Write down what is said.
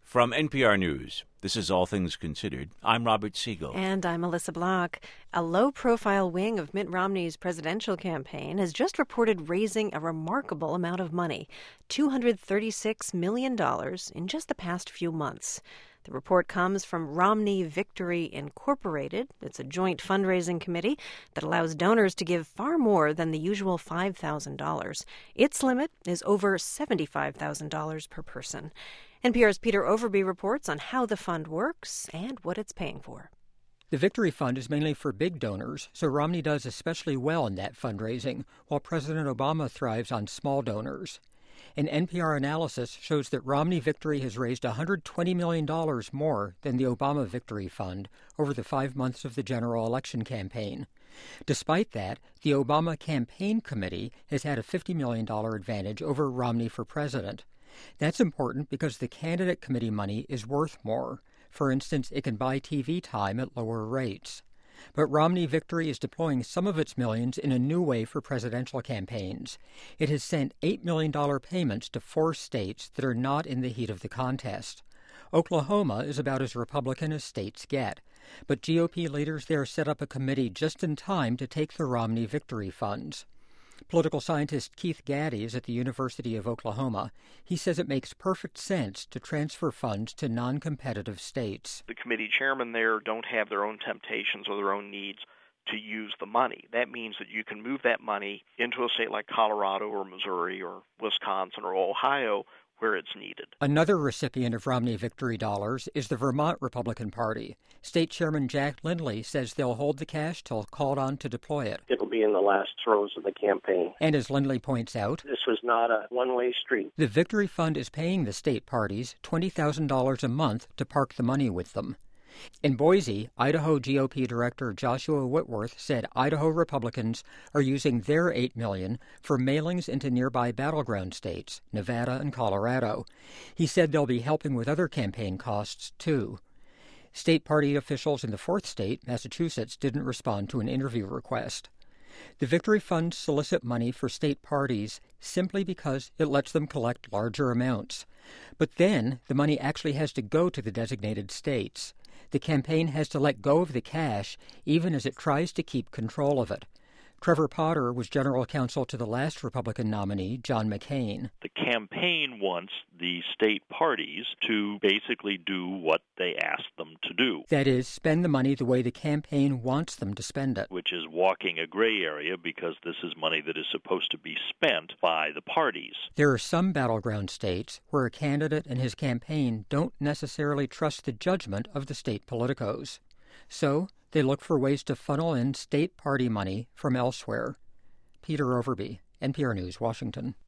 From NPR News, this is All Things Considered. I'm Robert Siegel. And I'm Melissa Block. A low-profile wing of Mitt Romney's presidential campaign has just reported raising a remarkable amount of money, $236 million in just the past few months. The report comes from Romney Victory Incorporated. It's a joint fundraising committee that allows donors to give far more than the usual $5,000. Its limit is over $75,000 per person. NPR's Peter Overby reports on how the fund works and what it's paying for. The Victory Fund is mainly for big donors, so Romney does especially well in that fundraising, while President Obama thrives on small donors. An NPR analysis shows that Romney Victory has raised $120 million more than the Obama Victory Fund over the 5 months of the general election campaign. Despite that, the Obama Campaign Committee has had a $50 million advantage over Romney for president. That's important because the candidate committee money is worth more. For instance, it can buy TV time at lower rates. But Romney Victory is deploying some of its millions in a new way for presidential campaigns. It has sent $8 million payments to 4 states that are not in the heat of the contest. Oklahoma is about as Republican as states get. But GOP leaders there set up a committee just in time to take the Romney Victory funds. Political scientist Keith Gaddy is at the University of Oklahoma. He says it makes perfect sense to transfer funds to non-competitive states. The committee chairmen there don't have their own temptations or their own needs to use the money. That means that you can move that money into a state like Colorado or Missouri or Wisconsin or Ohio where it's needed. Another recipient of Romney Victory dollars is the Vermont Republican Party. State Chairman Jack Lindley says they'll hold the cash till called on to deploy it. It'll be in the last throes of the campaign. And as Lindley points out, this was not a one-way street. The Victory Fund is paying the state parties $20,000 a month to park the money with them. In Boise, Idaho GOP Director Joshua Whitworth said Idaho Republicans are using their $8 million for mailings into nearby battleground states, Nevada and Colorado. He said they'll be helping with other campaign costs, too. State party officials in the 4th state, Massachusetts, didn't respond to an interview request. The Victory Funds solicit money for state parties simply because it lets them collect larger amounts. But then the money actually has to go to the designated states. The campaign has to let go of the cash even as it tries to keep control of it. Trevor Potter was general counsel to the last Republican nominee, John McCain. The campaign wants the state parties to basically do what they ask them to do. That is, spend the money the way the campaign wants them to spend it. Which is walking a gray area because this is money that is supposed to be spent by the parties. There are some battleground states where a candidate and his campaign don't necessarily trust the judgment of the state politicos. So they look for ways to funnel in state party money from elsewhere. Peter Overby, NPR News, Washington.